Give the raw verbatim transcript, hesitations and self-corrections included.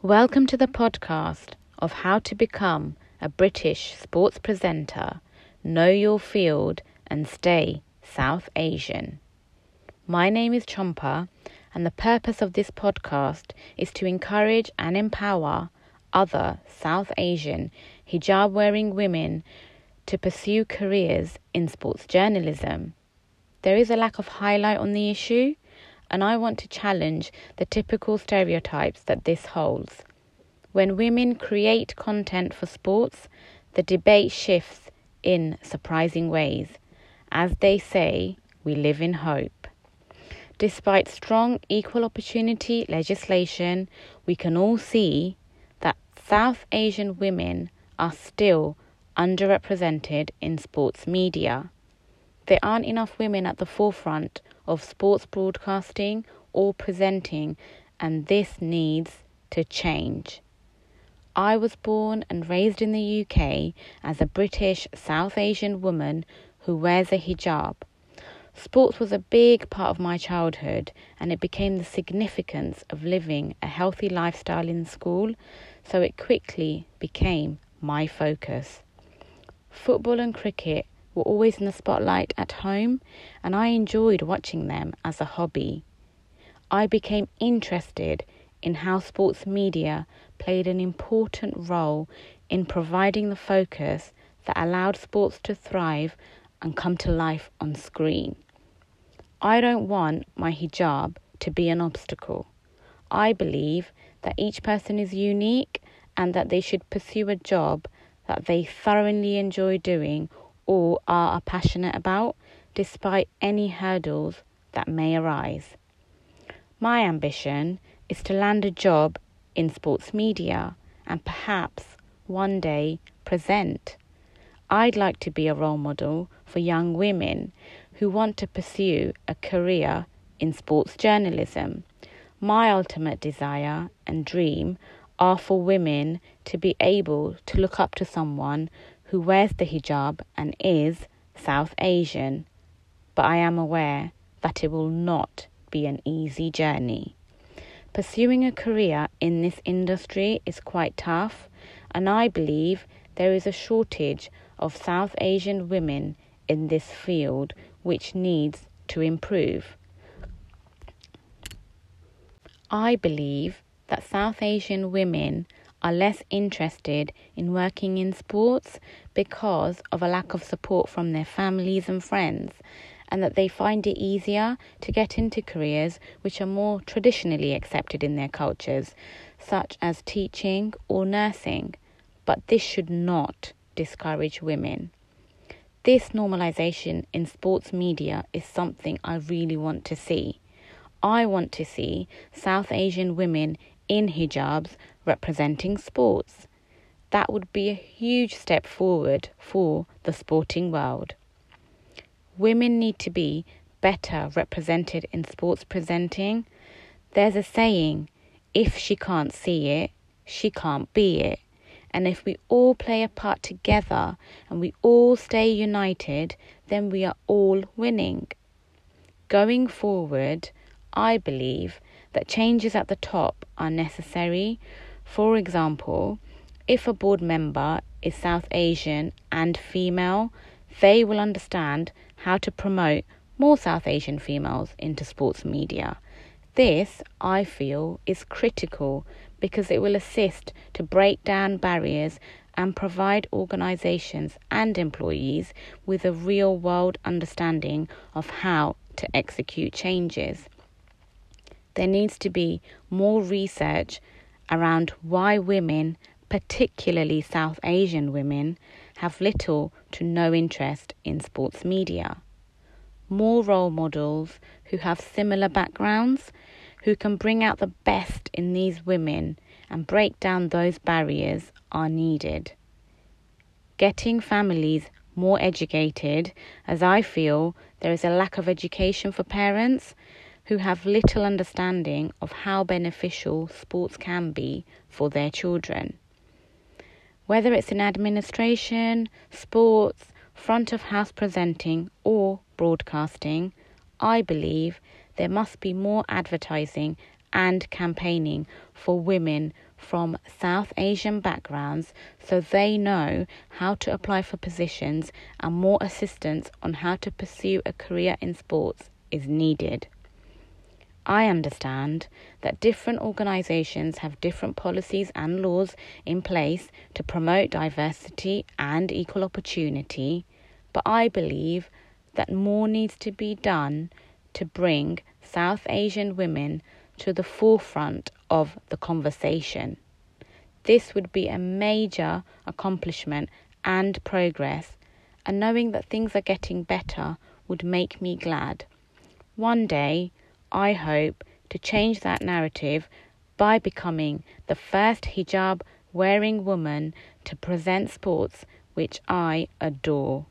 Welcome to the podcast of how to become a British sports presenter, know your field and stay South Asian. My name is Champa, and the purpose of this podcast is to encourage and empower other South Asian hijab-wearing women to pursue careers in sports journalism. There is a lack of highlight on the issue, and I want to challenge the typical stereotypes that this holds. When women create content for sports, the debate shifts in surprising ways. As they say, we live in hope. Despite strong equal opportunity legislation, we can all see that South Asian women are still underrepresented in sports media. There aren't enough women at the forefront of sports broadcasting or presenting, and this needs to change. I was born and raised in the U K as a British South Asian woman who wears a hijab. Sports was a big part of my childhood, and it became the significance of living a healthy lifestyle in school, so it quickly became my focus. Football and cricket were always in the spotlight at home, and I enjoyed watching them as a hobby. I became interested in how sports media played an important role in providing the focus that allowed sports to thrive and come to life on screen. I don't want my hijab to be an obstacle. I believe that each person is unique and that they should pursue a job that they thoroughly enjoy doing or are passionate about, despite any hurdles that may arise. My ambition is to land a job in sports media and perhaps one day present. I'd like to be a role model for young women who want to pursue a career in sports journalism. My ultimate desire and dream are for women to be able to look up to someone who wears the hijab and is South Asian, but I am aware that it will not be an easy journey. Pursuing a career in this industry is quite tough, and I believe there is a shortage of South Asian women in this field which needs to improve. I believe that South Asian women are less interested in working in sports because of a lack of support from their families and friends, and that they find it easier to get into careers which are more traditionally accepted in their cultures, such as teaching or nursing. But this should not discourage women. This normalisation in sports media is something I really want to see. I want to see South Asian women in hijabs representing sports. That would be a huge step forward for the sporting world. Women need to be better represented in sports presenting. There's a saying, if she can't see it, she can't be it. And if we all play a part together and we all stay united, then we are all winning. Going forward, I believe that changes at the top are necessary. For example, if a board member is South Asian and female, they will understand how to promote more South Asian females into sports media. This, I feel, is critical because it will assist to break down barriers and provide organisations and employees with a real-world understanding of how to execute changes. There needs to be more research around why women, particularly South Asian women, have little to no interest in sports media. More role models who have similar backgrounds, who can bring out the best in these women and break down those barriers are needed. Getting families more educated, as I feel there is a lack of education for parents who have little understanding of how beneficial sports can be for their children. Whether it's in administration, sports, front of house presenting or broadcasting, I believe there must be more advertising and campaigning for women from South Asian backgrounds so they know how to apply for positions, and more assistance on how to pursue a career in sports is needed. I understand that different organisations have different policies and laws in place to promote diversity and equal opportunity, but I believe that more needs to be done to bring South Asian women to the forefront of the conversation. This would be a major accomplishment and progress, and knowing that things are getting better would make me glad. One day, I hope to change that narrative by becoming the first hijab-wearing woman to present sports, which I adore.